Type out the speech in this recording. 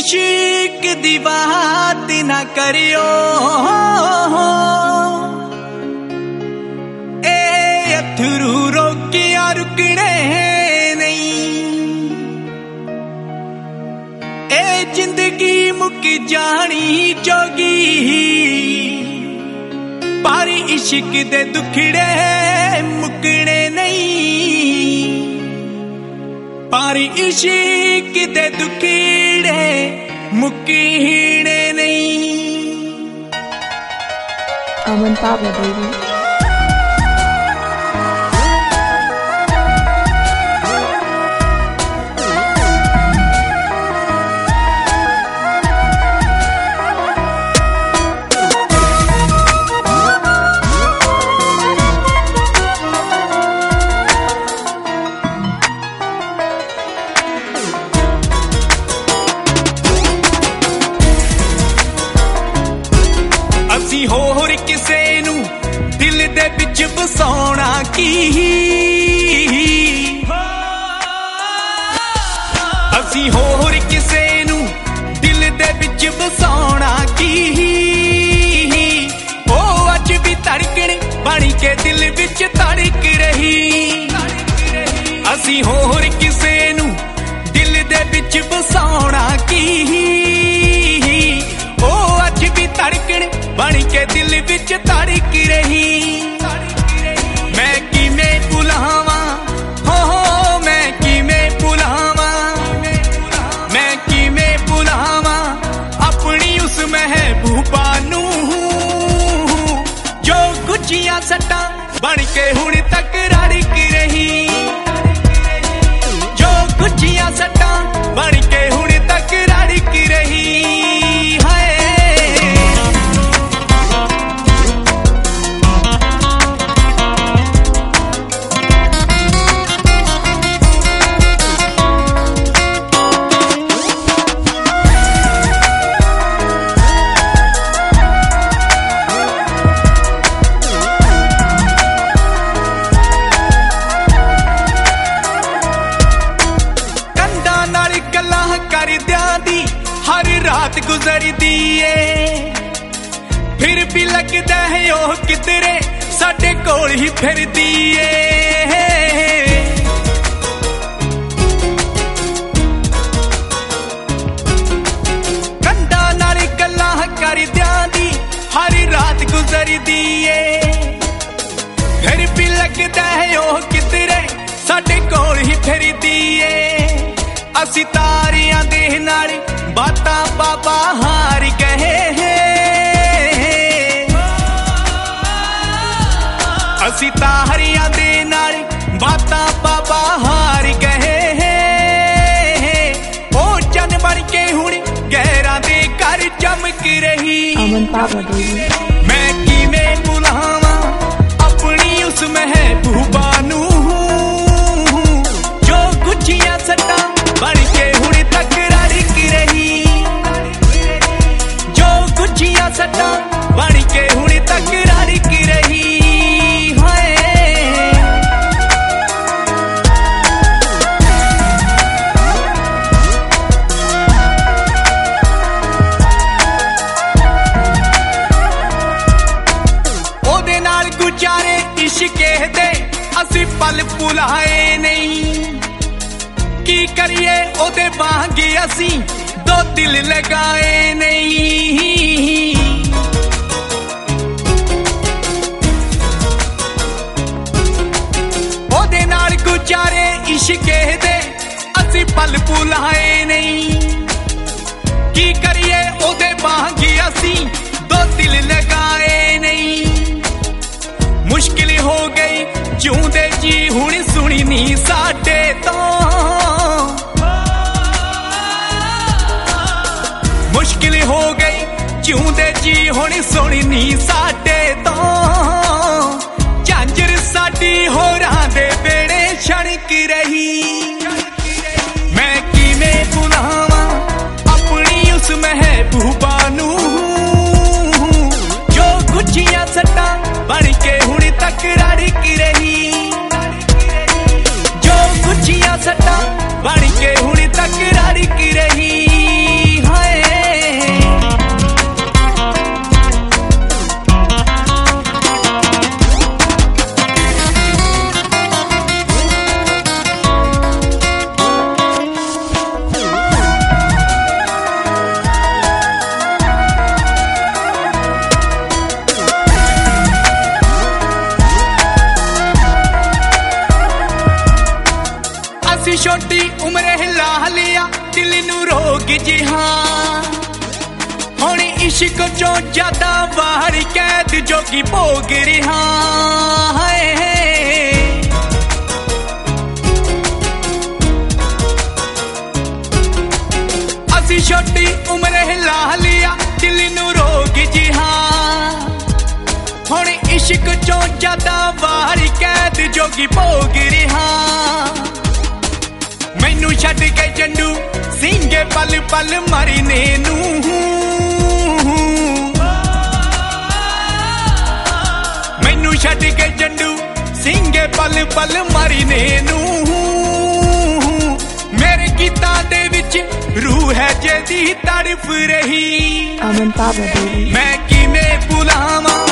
इश्क दी बात ना करियो, ए अथरू रोकिया रुकने नहीं, ए जिंदगी मुक जानी जोगी, पर इश्क दे दुखड़े मुकने नहीं, पर इश्क दे दुखड़े मुकने नहीं। Aman Pablo, baby. होर किसे नू दिल दे विच बसाउणा की, असी होर किसे नू दिल दे विच बसाउणा की, ओ अज भी धड़कन बन के दिल विच धड़क रही, असी होर किसे नू दिल दे विच बसाउणा की, ओ अज भी धड़कन बन के दिल विच धड़क रही। मैं किवें भुलावां हो मैं किवें भुलावां, मैं किवें भुलावां अपनी उस महबूबा नू, जो गुझियां सट्टां बन के हुण तक रड़क रही, जो गुझियां सट्टां बन के हुण तक रड़क रही। हर रात गुजरदी है, फिर भी लगदा है ओ किधरे साडे कोल ही फिरदी है, कंधा नाल गल्लां करदियां दी हर रात गुजरदी है, फिर भी लगदा है ओ किधरे साडे कोल ही फिरदी है, असी तारियां दे नाल बातां बाबा हार कहे हैं, असी तारियां दे नाल बातां बाबा हार कहे हैं, ओ चन बन के हुण गैरां दे घर चमक रही। Aman Pablo, baby. मैं किवें भुलावां अपनी उस महबूबा नू, जो गुझियां सट्टां बन के हुण तक रड़क रही, जो गुझियां सट्टां बन के हुण तक रड़क रही। ओदे नाल गुजारे इश्के दे असी पल भुलाए नहीं, की करिए ओदे वांगे असी दो दिल लगाए नहीं, ओदे नाल गुजारे इश्के दे असी पल भुलाए नहीं, की करिए ओदे वांगे असी दो दिल लगाए नहीं, मुश्किल हो गई जिउंदे जी हुण सुनी नी साडे तो, मुश्किल हो गई जिउंदे जी हुण सुनी नी साडे तो, झांजर साडी होरां दे बेड़े छणक रही। मैं किवें भुलावां अपनी उस महबूबा नू, जो गुझियां सट्टां बन के हुण तक रड़क रही, जो गुझियां सट्टां बन के हुण तक रड़क रही। छोटी उम्र हिला लिया दिल नू रोग जिहा हुण इश्क चो ज्यादा बाहर कैद जोगी भोग रिहा असी छोटी उम्र हिला लिया दिल नू रोग जिहा हुण इश्क चो ज्यादा बाहर कैद जोगी भोग रिहा मैनू छड्ड के जंडू सिंगे पल पल मरने नू मैनू छड्ड के जंडू सिंगे पल पल मरने नू मेरे गीता दे विच रूह है जेदी तड़फ रही Aman Pablo, baby. मैं किवें भुलावां